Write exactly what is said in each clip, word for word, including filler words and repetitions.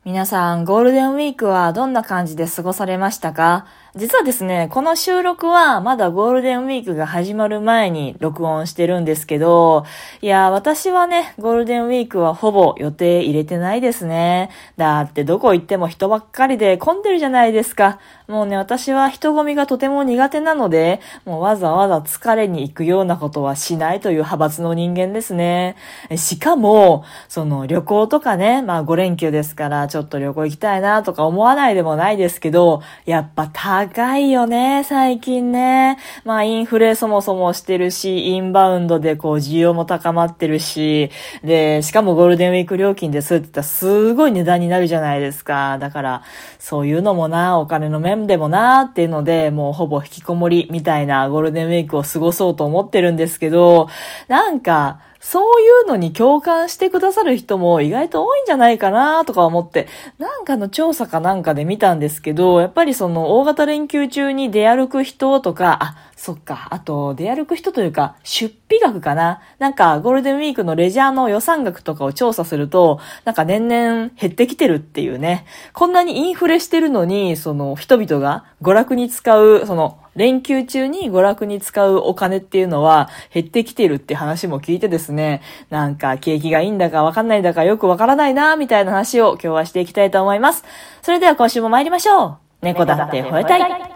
皆さん、ゴールデンウィークはどんな感じで過ごされましたか？実はですね、この収録はまだゴールデンウィークが始まる前に録音してるんですけど、いや、私はね、ゴールデンウィークはほぼ予定入れてないですね。だってどこ行っても人ばっかりで混んでるじゃないですか。もうね、私は人混みがとても苦手なので、もうわざわざ疲れに行くようなことはしないという派閥の人間ですね。しかも、その旅行とかね、まあご連休ですからちょっと旅行行きたいなとか思わないでもないですけど、やっぱ高いよね、最近ね。まあインフレそもそもしてるし、インバウンドでこう需要も高まってるし、で、しかもゴールデンウィーク料金ですって言ったらすごい値段になるじゃないですか。だから、そういうのもな、お金の面でもなっていうので、もうほぼ引きこもりみたいなゴールデンウィークを過ごそうと思ってるんですけど、なんか、そういうのに共感してくださる人も意外と多いんじゃないかなとか思って、なんかの調査かなんかで見たんですけど、やっぱりその大型連休中に出歩く人とか、あ、そっか、あと出歩く人というか出費額かな。なんかゴールデンウィークのレジャーの予算額とかを調査すると、なんか年々減ってきてるっていうね。こんなにインフレしてるのに、その人々が娯楽に使う、その連休中に娯楽に使うお金っていうのは減ってきてるって話も聞いてですね、なんか景気がいいんだかわかんないんだかよくわからないなみたいな話を今日はしていきたいと思います。それでは今週も参りましょう。猫だって吠えたい。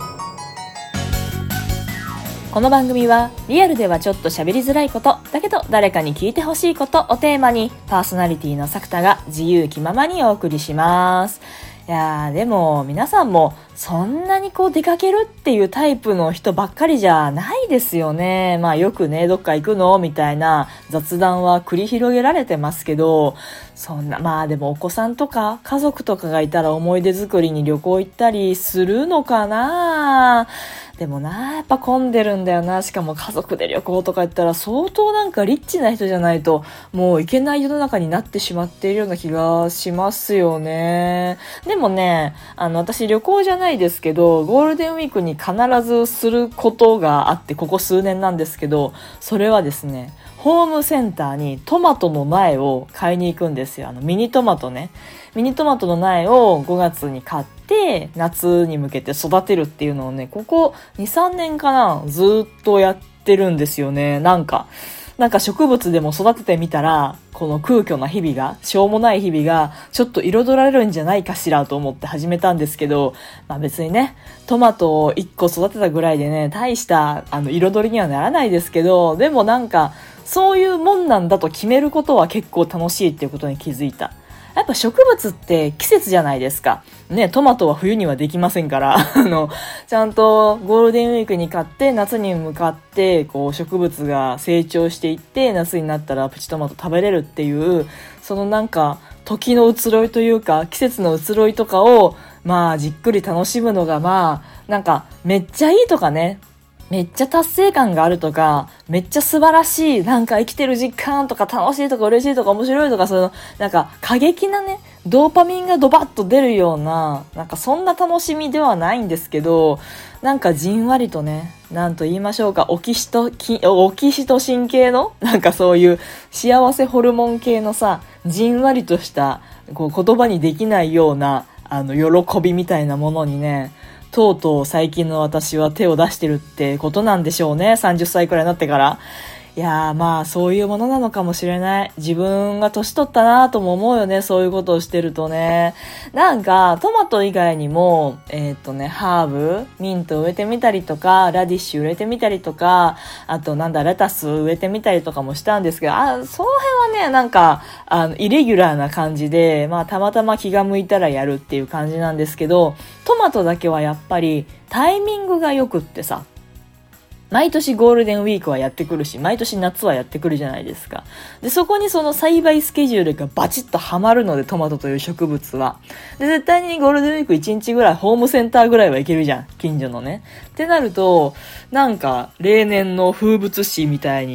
この番組はリアルではちょっと喋りづらいことだけど誰かに聞いてほしいことをテーマにパーソナリティの作田が自由気ままにお送りします。いやーでも皆さんもそんなにこう出かけるっていうタイプの人ばっかりじゃないですよね。まあよくね、どっか行くのみたいな雑談は繰り広げられてますけど、そんな、まあでもお子さんとか家族とかがいたら思い出作りに旅行行ったりするのかな。でもな、やっぱ混んでるんだよな。しかも家族で旅行とか言ったら相当なんかリッチな人じゃないともう行けない世の中になってしまっているような気がしますよね。でもね、あの私旅行じゃないですけど、ゴールデンウィークに必ずすることがあって、ここ数年なんですけど、それはですね、ホームセンターにトマトの苗を買いに行くんですよ。あのミニトマトね。ミニトマトの苗をごがつに買って夏に向けて育てるっていうのをね、ここに、さんねんかな、ずっとやってるんですよね。なんか、なんか植物でも育ててみたら、この空虚な日々が、しょうもない日々がちょっと彩られるんじゃないかしらと思って始めたんですけど、まあ別にね、トマトをいっこ育てたぐらいでね、大したあの彩りにはならないですけど、でもなんかそういうもんなんだと決めることは結構楽しいっていうことに気づいた。やっぱ植物って季節じゃないですか。ね、トマトは冬にはできませんから、あの、ちゃんとゴールデンウィークに買って夏に向かって、こう植物が成長していって夏になったらプチトマト食べれるっていう、そのなんか時の移ろいというか季節の移ろいとかを、まあじっくり楽しむのがまあ、なんかめっちゃいいとかね、めっちゃ達成感があるとか、めっちゃ素晴らしい、なんか生きてる実感とか楽しいとか嬉しいとか面白いとか、その、なんか過激なね、ドーパミンがドバッと出るような、なんかそんな楽しみではないんですけど、なんかじんわりとね、なんと言いましょうか、オキシト、オキシトシン系の、なんかそういう幸せホルモン系のさ、じんわりとした、こう言葉にできないような、あの、喜びみたいなものにね、とうとう最近の私は手を出してるってことなんでしょうね。さんじゅっさいくらいになってから。いやーまあそういうものなのかもしれない。自分が年取ったなとも思うよね。そういうことをしてるとね。なんかトマト以外にも、えっとね、ハーブ、ミント植えてみたりとか、ラディッシュ植えてみたりとか、あとなんだ、レタス植えてみたりとかもしたんですけど、あ、その辺はね、なんか、あの、イレギュラーな感じで、まあたまたま気が向いたらやるっていう感じなんですけど、トマトだけはやっぱりタイミングが良くってさ、毎年ゴールデンウィークはやってくるし、毎年夏はやってくるじゃないですか。で、そこにその栽培スケジュールがバチッとはまるので、トマトという植物は。で、絶対にゴールデンウィークいちにちぐらい、ホームセンターぐらいは行けるじゃん。近所のね。ってなると、なんか、例年の風物詩みたいになって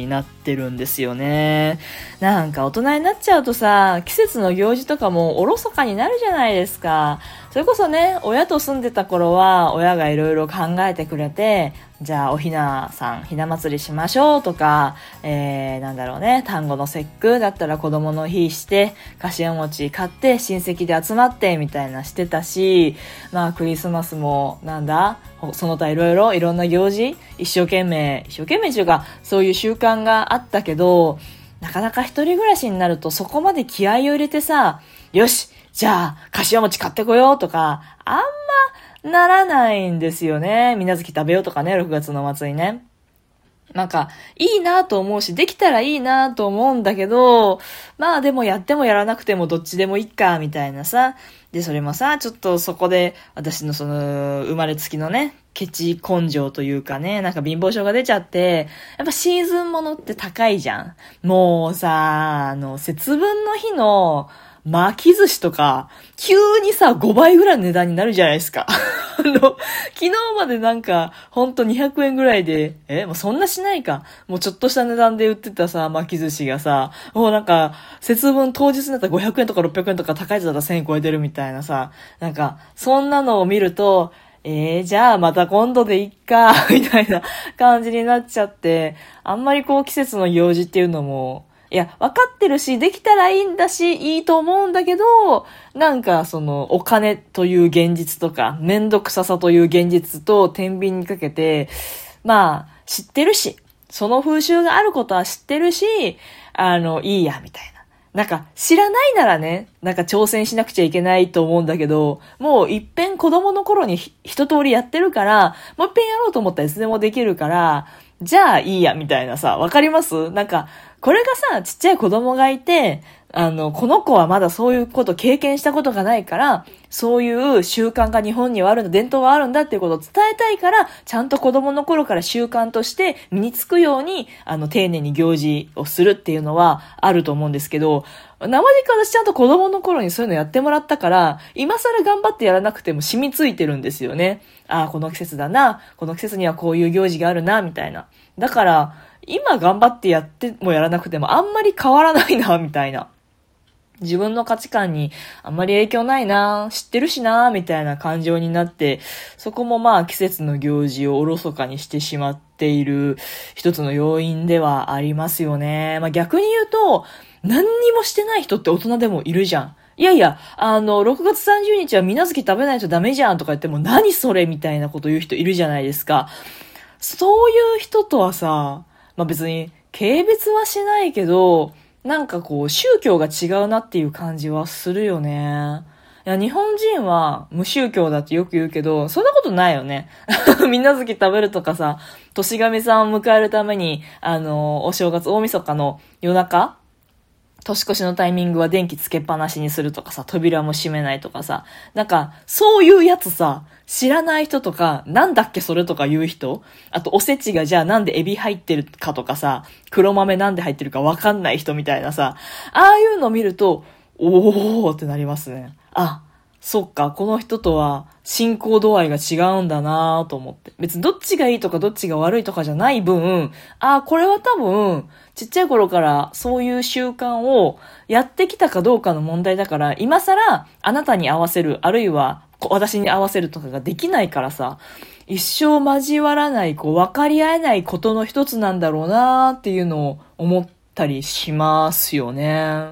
てるんですよね。なんか大人になっちゃうとさ、季節の行事とかもおろそかになるじゃないですか。それこそね、親と住んでた頃は親がいろいろ考えてくれて、じゃあおひなさん、ひな祭りしましょうとか、えー、なんだろうね、端午の節句だったら子供の日して、かしわ餅買って親戚で集まってみたいなしてたし、まあクリスマスもなんだ、その他いろいろいろんな行事、一生懸命、一生懸命というかそういう習慣があったけど、なかなか一人暮らしになるとそこまで気合を入れてさ、よしじゃあ、かしわ餅買ってこようとか、あんまならないんですよね。水無月食べようとかね、ろくがつの末にね。なんか、いいなと思うし、できたらいいなと思うんだけど、まあでもやってもやらなくてもどっちでもいいか、みたいなさ。で、それもさ、ちょっとそこで、私のその、生まれつきのね、ケチ根性というかね、なんか貧乏症が出ちゃって、やっぱシーズンものって高いじゃん。もうさ、あの、節分の日の、巻き寿司とか、急にさ、ごばいぐらいの値段になるじゃないですか。あの、昨日までなんか、ほんとにひゃくえんぐらいで、え、もうそんなしないか。もうちょっとした値段で売ってたさ、巻き寿司がさ、もうなんか、節分当日になったらごひゃくえんとかろっぴゃくえんとか高いやつだったらせんえん超えてるみたいなさ、なんか、そんなのを見ると、えー、じゃあまた今度でいっか、みたいな感じになっちゃって、あんまりこう季節の行事っていうのも、いや、わかってるし、できたらいいんだし、いいと思うんだけど、なんかその、お金という現実とか、めんどくささという現実と天秤にかけて、まあ、知ってるし、その風習があることは知ってるし、あの、いいや、みたいな。なんか、知らないならね、なんか挑戦しなくちゃいけないと思うんだけど、もう一遍子供の頃に一通りやってるから、もう一遍やろうと思ったらいつでもできるから、じゃあいいや、みたいなさ、わかります？なんか、これがさ、ちっちゃい子供がいて、あの、この子はまだそういうこと経験したことがないから、そういう習慣が日本にはあるんだ、伝統はあるんだっていうことを伝えたいから、ちゃんと子供の頃から習慣として身につくように、あの、丁寧に行事をするっていうのはあると思うんですけど、生実家私ちゃんと子供の頃にそういうのやってもらったから、今更頑張ってやらなくても染みついてるんですよね。ああ、この季節だな、この季節にはこういう行事があるな、みたいな。だから、今頑張ってやってもやらなくてもあんまり変わらないな、みたいな。自分の価値観にあんまり影響ないな、知ってるしな、みたいな感情になって、そこもまあ季節の行事をおろそかにしてしまっている一つの要因ではありますよね。まあ逆に言うと、何にもしてない人って大人でもいるじゃん。いやいや、あの、ろくがつさんじゅうにちは水無月食べないとダメじゃんとか言っても何それみたいなこと言う人いるじゃないですか。そういう人とはさ、まあ別に軽蔑はしないけど、なんかこう宗教が違うなっていう感じはするよね。いや、日本人は無宗教だってよく言うけど、そんなことないよね。水無月食べるとかさ、年神さんを迎えるために、あの、お正月大晦日の夜中、年越しのタイミングは電気つけっぱなしにするとかさ、扉も閉めないとかさ、なんか、そういうやつさ、知らない人とか、なんだっけそれとか言う人、あとおせちがじゃあなんでエビ入ってるかとかさ、黒豆なんで入ってるかわかんない人みたいなさ、ああいうの見ると、おーってなりますね。あ、そっか、この人とは信仰度合いが違うんだなと思って。別にどっちがいいとかどっちが悪いとかじゃない分、あ、これは多分、ちっちゃい頃からそういう習慣をやってきたかどうかの問題だから、今更あなたに合わせる、あるいは私に合わせるとかができないからさ、一生交わらない、こう分かり合えないことの一つなんだろうなっていうのを思ったりしますよね。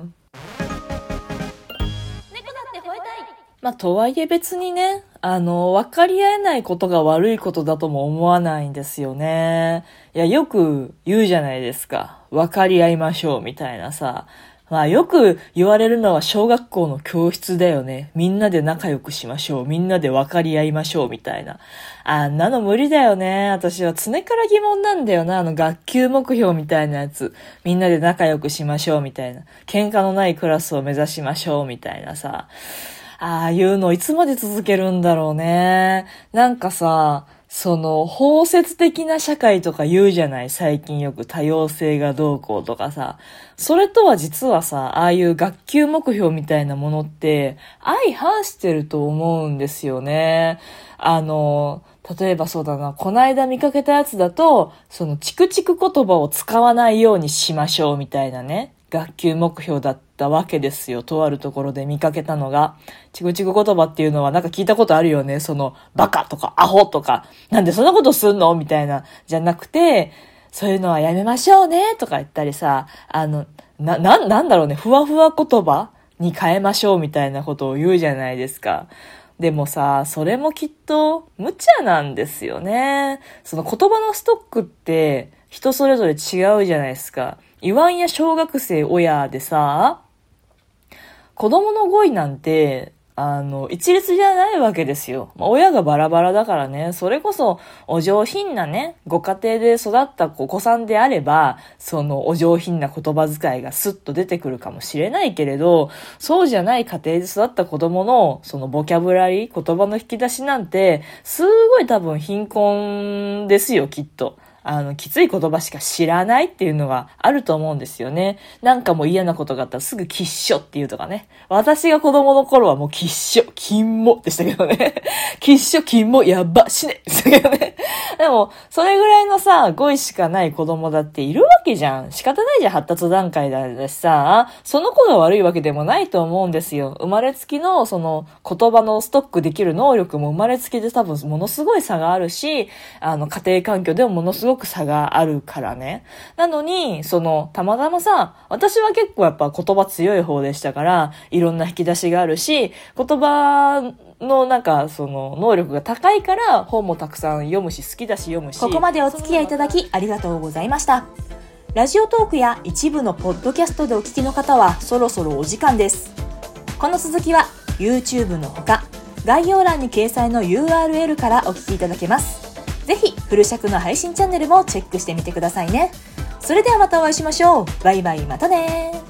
まあ、とはいえ別にね、あの、分かり合えないことが悪いことだとも思わないんですよね。いや、よく言うじゃないですか。分かり合いましょうみたいなさ。まあよく言われるのは小学校の教室だよね。みんなで仲良くしましょう。みんなで分かり合いましょうみたいな。あんなの無理だよね。私は常から疑問なんだよな。あの学級目標みたいなやつ。みんなで仲良くしましょうみたいな。喧嘩のないクラスを目指しましょうみたいなさ。ああいうのいつまで続けるんだろうね。なんかさ、 その包摂的な社会とか言うじゃない、最近よく多様性がどうこうとかさ。それとは実はさ、ああいう学級目標みたいなものって相反してると思うんですよね。あの、例えばそうだな、こないだ見かけたやつだと、そのチクチク言葉を使わないようにしましょうみたいなね、学級目標だったわけですよ。とあるところで見かけたのが。チクチク言葉っていうのはなんか聞いたことあるよね。その、バカとかアホとか、なんでそんなことすんのみたいな、じゃなくて、そういうのはやめましょうねとか言ったりさ、あの、な、な、なんだろうね、ふわふわ言葉に変えましょうみたいなことを言うじゃないですか。でもさ、それもきっと無茶なんですよね。その言葉のストックって人それぞれ違うじゃないですか。言わんや小学生親でさ、子供の語彙なんて、あの、一律じゃないわけですよ。まあ、親がバラバラだからね、それこそお上品なね、ご家庭で育ったお子さんであれば、そのお上品な言葉遣いがスッと出てくるかもしれないけれど、そうじゃない家庭で育った子供のそのボキャブラリー、言葉の引き出しなんて、すごい多分貧困ですよ、きっと。あの、きつい言葉しか知らないっていうのがあると思うんですよね。なんかもう嫌なことがあったらすぐきっしょって言うとかね。私が子供の頃はもうきっしょ、金もでしたけどね。きっしょ、金も、やば、死ねでしたけどね。でも、それぐらいのさ、語彙しかない子供だっているわけじゃん。仕方ないじゃん、発達段階だしさ、その子が悪いわけでもないと思うんですよ。生まれつきの、その、言葉のストックできる能力も生まれつきで多分ものすごい差があるし、あの、家庭環境でもものすごく差があるからね。なのに、その、たまたまさ、私は結構やっぱ言葉強い方でしたから、いろんな引き出しがあるし、言葉のなんか、その、能力が高いから、本もたくさん読むし、好きだし読むし。 ここまでお付き合いいただきありがとうございました。ラジオトークや一部のポッドキャストでお聞きの方は、そろそろお時間です。この続きは、YouTube のほか、概要欄に掲載の ユーアールエル からお聞きいただけます。ぜひ、フル尺の配信チャンネルもチェックしてみてくださいね。それではまたお会いしましょう。バイバイ、またね。